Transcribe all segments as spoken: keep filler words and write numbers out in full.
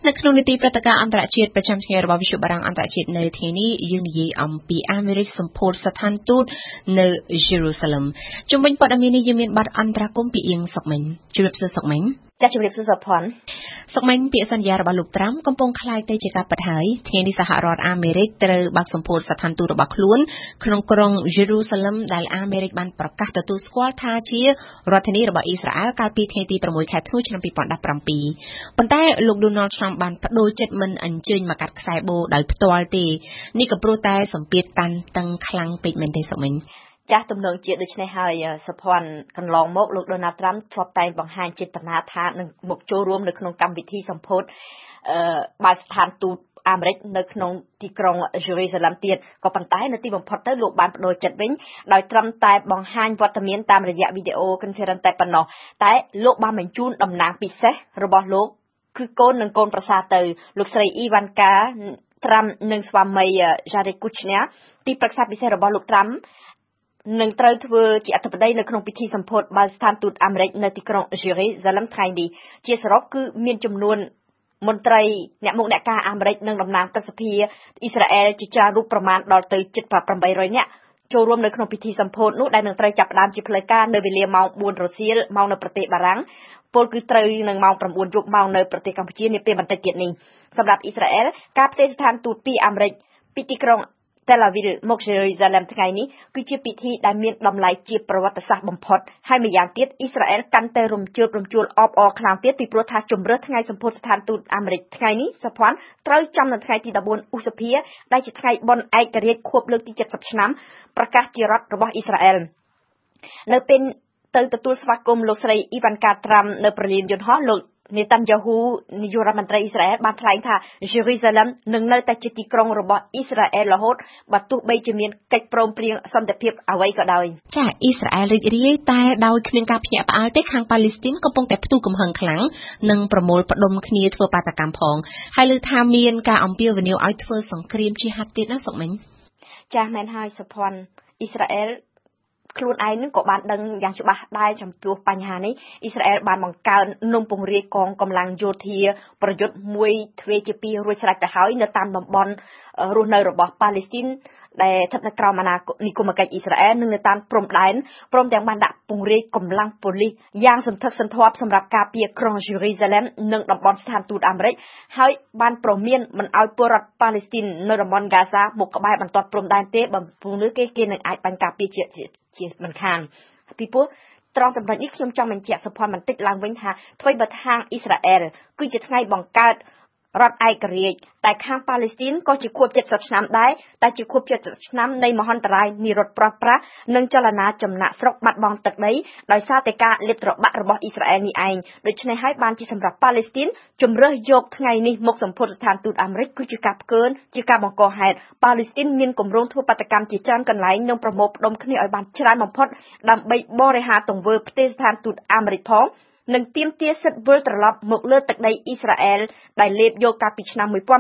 នៅក្នុងនីតិព្រឹត្តិការណ៍អន្តរជាតិប្រចាំថ្ងៃរបស់វិទ្យុបារាំងអន្តរជាតិនៅថ្ងៃនេះយើងនិយាយអំពីអាមេរិកសម្ពោធស្ថានទូតនៅយេរូសាឡឹមជំវិញព័ត៌មាននេះយើងមានប័ណ្ណអន្តរាគមន៍ពីអៀងសុកមិញជម្រាបសួរសុកមិញចាស់ជម្រាបសួរសុផាន់សុកមិញពាក្យសន្យារបស់លោកត្រាំកំពុងคล้ายទៅជាការពិតហើយថ្ងៃនេះសហរដ្ឋអាមេរិកត្រូវបើកសម្ពោធស្ថានទូតរបស់ខ្លួនក្នុងក្រុងយេរូសាឡឹមដែលអាមេរិកបានប្រកាសទទួលស្គាល់ថាជារដ្ឋធានីរបស់អ៊ីស្រាអែលកាលពីថ្ងៃទី6ខែធ្នូឆ្នាំ2017ប៉ុន្តែលោក Donald Trump បានបដូរចិត្តមិនអញ្ជើញមកកាត់ខ្សែបូដោយផ្ទាល់ទេនេះក៏ព្រោះតែសម្ពាធតានតឹងខ្លាំងពេកមែនទេសុកមិញចាស់ទំនងជាដូច្នេះហើយសុភ័ណ្ឌកន្លងមកលោក Donald Trump ធ្លាប់តែបង្ហាញចេតនាថានឹងមកចូលរួមនៅក្នុងកម្មវិធីសម្ពោធអឺបើស្ថានទូតអាមេរិកនៅក្នុងទីក្រុងយេរូសាឡឹមទៀតក៏ប៉ុន្តែនៅទីបំផុតទៅលោកបានបដូរចិត្តវិញដោយត្រឹមតែបង្ហាញវត្តមានតាមរយៈវីដេអូ conference តែប៉ុណ្ណោះតែលោកបានបញ្ជូនតំណាងពិសេសរបស់លោកគឺកូននិងកូនប្រសារទៅលោកស្រី Ivanka Trump និងស្វាមី Jared Kushner ទីប្រឹក្សាពិសេសរបស់លោក Trump នឹងត្រូវធ្វើជាអធិបតីនៅក្នុងពិធីសម្ពោធបើស្ថានទូតអាមេរិកនៅទីក្រុងយេរូសាឡឹមថ្ងៃនេះជាសរុបគឺមានចំនួនមន្ត្រីអ្នកមុខអ្នកការអាមេរិកនិងតំណាងប្រសិទ្ធិអ៊ីស្រាអែលជាច្រើនរូបប្រមាណដល់ទៅជិតeight hundredនាក់ចូលរួមនៅក្នុងពិធីសម្ពោធនោះដែលនឹងត្រូវចាប់ផ្ដើមជាផ្លូវការនៅវេលាម៉ោងfourរសៀលម៉ោងនៅប្រទេសបារាំងពលគឺត្រូវនឹងម៉ោងnineយប់ម៉ោងនៅប្រទេសកម្ពុជានាពេលបន្តិចទៀតនេះសម្រាប់អ៊ីស្រាអែលការផ្ទេរស្ថានទូតពីអាមេរិកពីទីក្រុងTel Aviv មកយេរូសាឡឹមថ្ងៃនេះគឺជាពិធីដែលមានតម្លៃជាប្រវត្តិសាស្ត្របំផុតហើយម្យ៉ាងទៀតអ៊ីស្រាអែលកាន់តែរំជើបរំជួលអបអរខ្លាំងទៀតពីព្រោះថាជំរើសថ្ងៃសម្ពោធស្ថានទូតអាមេរិកថ្ងៃនេះសុភ័ណ្ឌត្រូវចំនៅថ្ងៃទីfourteenឧសភាដែលជាថ្ងៃបុណ្យឯករាជ្យខួបលើកទីseventyឆ្នាំប្រកាសជារដ្ឋរបស់អ៊ីស្រាអែលនៅពេលទៅទទួលស្វាគមន៍លោកស្រី Ivanka Trump នៅប្រលានយន្តហោះលោកនេតាន់យ៉ាហ៊ូនាយករដ្ឋមន្ត្រីអ៊ីស្រាអែលបានថ្លែងថាយេរូសាឡឹមនឹងនៅតែជាទីក្រុងរបស់អ៊ីស្រាអែលរហូតបើទោះបីជាមានកិច្ចព្រមព្រៀងសន្តិភាពអ្វីក៏ដោយចាអ៊ីស្រាអែលរីករាយតែដោយគ្មានការភ្ញាក់ផ្អើលទេខាងប៉ាឡេស្ទីនកំពុងតែផ្ទុះកំហឹងខ្លាំងនិងប្រមូលផ្ដុំគ្នាធ្វើបាតកម្មផងហើយលើថាមានការអំពាវនាវឲ្យធ្វើសង្គ្រាមជីហាត់ទៀតណាសុកមិញចាមែនហើយសុភ័ណ្ឌអ៊ីស្រាអែលខ្លួនឯងនឹងក៏បានដឹងយ៉ាងច្បាស់ដែរចំពោះបញ្ហានេះអ៊ីស្រាអែលបានបង្កើននំពង្រាយកងកម្លាំងយោធាប្រយុទ្ធមួយទ្វេជាពីររួចស្រេចទៅហើយនៅតាមតំបន់រស់នៅរបស់ប៉ាឡេស្ទីនដែលស្ថិតនៅក្រោមអាណានិគមកិច្ចអ៊ីស្រាអែលនិងនៅតាមព្រំដែនព្រមទាំងបានដាក់ពង្រាយកម្លាំងប៉ូលីសយ៉ាងសន្ធឹកសន្ធាប់សម្រាប់ការពារក្រុងយេរូសាឡឹមនិងតំបន់ស្ថានទូតអាមេរិកហើយបានព្រមានមិនឲ្យពលរដ្ឋប៉ាឡេស្ទីននៅតំបន់ហ្គាហ្សាមកក្បែរបន្ទាត់ព្រំដែនទេបើព្រោះនោះគេគេនឹងអាចបាញ់ការពារជាជាមិនខានពីព្រោះត្រង់ចំណុចនេះខ្ញុំចង់បញ្ជាក់សុភ័ណ្ឌបន្តិចឡើងវិញថាអ្វីបើខាងអ៊ីស្រាអែលគឺជាថ្ងៃបង្កើតរដ្ឋឯករាជ្យតែខាងប៉ាឡេស្ទីនក៏ជាខួបseventyឆ្នាំដែរតែជាខួបseventyឆ្នាំនៃមហន្តរាយនិរោធប្រោះប្រាស់និងចលនាចំណាក់ស្រុកបាត់បង់ទឹកដីដោយសារតែការលេបត្របាក់របស់អ៊ីស្រាអែលនេះឯងដូច្នេះហើយបានជាសម្រាប់ប៉ាឡេស្ទីនជំរើសយកថ្ងៃនេះមកសម្ពោធស្ថានទូតអាមេរិកគឺជាការផ្កើនជាការបង្កហេតុប៉ាឡេស្ទីនមានគម្រោងធ្វើបាតកម្មជាច្រើនកន្លែងនិងប្រមូលផ្ដុំគ្នាឲ្យបានច្រើនបំផុតដើម្បីបរិហារទង្វើផ្ទេរស្ថានទូតអាមេរិកផងនិងទាមទារសិទ្ធិវិលត្រឡប់មកលើទឹកដីអ៊ីស្រាអែលដែលលេបយកកាលពីឆ្នាំnineteen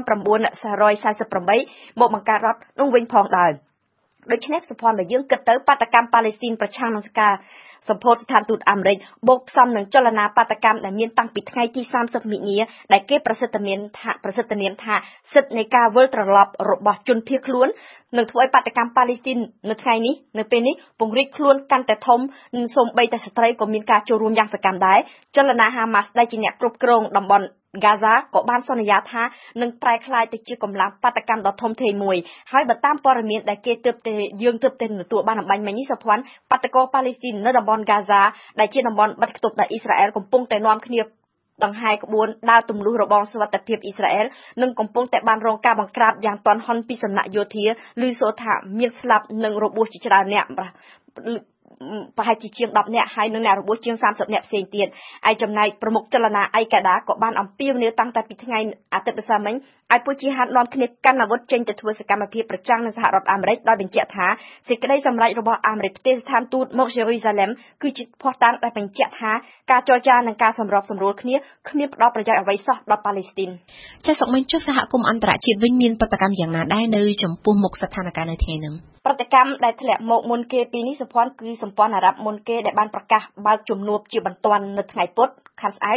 forty-eightមកបង្កើតរដ្ឋនោះវិញផងដែរដូច្នេះសុភ័ណ្ឌបើយើងគិតទៅបាតកម្មប៉ាឡេស្ទីនប្រឆាំងនឹងការសម្ពោធស្ថានទូតអាមេរិកបូកផ្សំនឹងចលនាបាតកម្មដែលមានតាំងពីថ្ងៃទីthirtyមិនិនាដែលគេប្រសិទ្ធនាមថាប្រសិទ្ធនាមថាសិទ្ធិនៃការវិលត្រឡប់របស់ជនភៀសខ្លួននឹងធ្វើឲ្យបាតកម្មប៉ាឡេស្ទីននៅថ្ងៃនេះនៅពេលនេះពង្រីកខ្លួនកាន់តែធំនិងសូម្បីតែស្ត្រីក៏មានការចូលរួមយ៉ាងសកម្មដែរចលនាហាម៉ាស់ដែលជាអ្នកគ្រប់គ្រងតំបន់ហ្គាហ្សាក៏បានសន្យាថានឹងប្រែក្លាយទៅជាកម្លាំងបាតកម្មដ៏ធំធេងមួយហើយបើតាមព័ត៌មានដែលគេទើបតែយើងទើបតែទទួលបានអំបញ្ញមិញនេះសុភ័ណ្ឌបាតកោប៉ាឡេស្ទីននៅតំបន់ហ្គាហ្សាដែលជាតំបន់បិទគប់ដោយអ៊ីស្រាអែលកំពុងតែនាំគ្នាដង្ហែក្បួនដើរទម្លុះរបងសុវត្ថិភាពអ៊ីស្រាអែលនិងកំពុងតែបានរងការបង្ក្រាបយ៉ាងទាន់ហន់ពីសំណាក់យោធាឮសូរថាមានស្លាប់និងរបួសជាច្រើនអ្នកប្រហែលជាជាងtenនាក់ហើយនឹងអ្នករបួសជាងthirtyនាក់ផ្សេងទៀតឯចំណែកប្រមុខចលនាឯកាដាក៏បានអំពាវនាវតាំងតែពីថ្ងៃអាទិត្យម្សិលមិញឲ្យពលជាហាត់នាំគ្នាកាន់អាវុធចេញទៅធ្វើសកម្មភាពប្រឆាំងនឹងសហរដ្ឋអាមេរិកដោយបញ្ជាក់ថាសេចក្តីសម្រេចរបស់អាមេរិកផ្ទេរស្ថានទូតមកយេរូសាឡឹមគឺជាភស្តុតាងដែលបញ្ជាក់ថាការចរចានិងការសម្របសម្រួលគ្នាគ្មានផ្ដល់ប្រយោជន៍អ្វីសោះដល់ប៉ាឡេស្ទីនចាសសុកមិញចុះសហគមន៍អន្តរជាតិវិញមានប្រតិកម្មយ៉ាងណាដែរនៅចំពោះមុខស្ថានភាពនៅថ្ងៃនេះប្រតិកម្មដែលធ្លាក់មកមុនគេពីនេះសុភ័ណ្ឌគឺសម្ព័ន្ធអារ៉ាប់មុនគេដែលបានប្រកាសបើកជំនួបជាបន្ទាន់នៅថ្ងៃពុធខាងស្អែក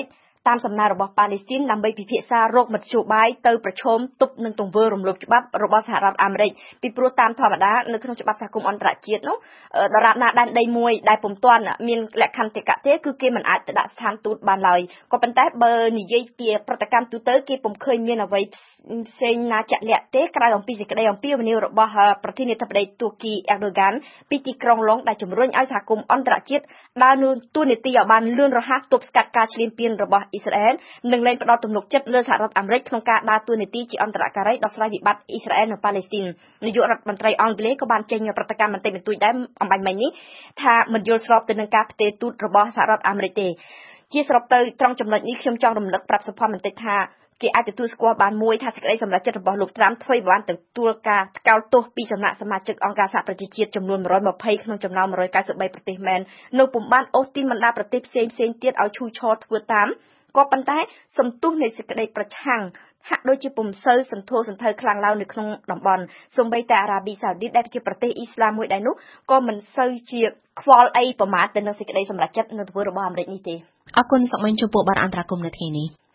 តាមសំណើរបស់ប៉ាឡេស្ទីនដើម្បីពិភាក្សារកមធ្យោបាយទៅប្រឈមទប់នឹងទង្វើរំលោភច្បាប់របស់សហរដ្ឋអាមេរិកពីព្រោះតាមធម្មតានៅក្នុងច្បាប់សហគមន៍អន្តរជាតិនោះដរាបណាដែនដីមួយដែលពុំទាន់មានលក្ខន្តិកៈទេគឺគេមិនអាចទៅដាក់ស្ថានទូតបានឡើយក៏ប៉ុន្តែបើនិយាយពីប្រតិកម្មទូទៅគេពុំឃើញមានអ្វីផ្សេងណាជាក់លាក់ទេក្រៅអំពីសេចក្តីអំពាវនាវរបស់ប្រធានាធិបតីទួរគីអ៊ែរដូហ្គានពីទីក្រុងឡុងដែលជំរុញឲ្យសហគមន៍អន្តរជាតិដើរនូវទួនាទីឲ្យបានលឿនរហ័សទប់ស្កាត់ការឈ្លានពានរបស់អ៊ីស្រាអែលនិងលែងផ្ដល់ទំនុកចិត្តលើសហរដ្ឋអាមេរិកក្នុងការដើរតួនាទីជាអន្តរការីដោះស្រាយវិបត្តិអ៊ីស្រាអែលនិងប៉ាឡេស្ទីននាយករដ្ឋមន្ត្រីអង់គ្លេសក៏បានចេញប្រតិកម្មបន្តិចបន្តួចដែរអំបញ្ញមិញនេះថាមិនយល់ស្របទៅនឹងការផ្ទេរទូតរបស់សហរដ្ឋអាមេរិកទេជាសរុបទៅត្រង់ចំណុចនេះខ្ញុំចង់រំលឹកប្រាប់សុភ័ណ្ឌបន្តិចថាគេអាចទទួលស្គាល់បានមួយថាសេចក្តីសម្រេចចិត្តរបស់លោកត្រាំធ្វើបានទទួលការថ្កោលទោសពីសំណាក់សមាជិកអង្គការសហប្រជាជាតិចំនួនone hundred twentyក្នុងចំណោមone hundred ninety-threeប្រទេសមែននៅពុំបានអូសទាញបណ្ដាប្រទេសផ្សេងផ្សេងទៀតឲ្យឈូសឆរធ្វើតាមក៏ប៉ុន្តែសំទុះនៃសេចក្តីប្រឆាំងហាក់ដូចជាពុំសូវសន្ធោសន្ធៅខ្លាំងឡើងនៅក្នុងតំបន់សូម្បីតែអារ៉ាប៊ីសាអូឌីតដែលជាប្រទេសអ៊ីស្លាមមួយដែរនោះក៏មិនសូវជាខ្វល់អីប្រមាថទៅនឹងសេចក្តីសម្រេចចិត្តនៅទង្វើរបស់អាមេរិកនេះទេអរគុណសុកមិញចំពោះបទអន្តរាគមន៍នៅថ្ងៃនេះ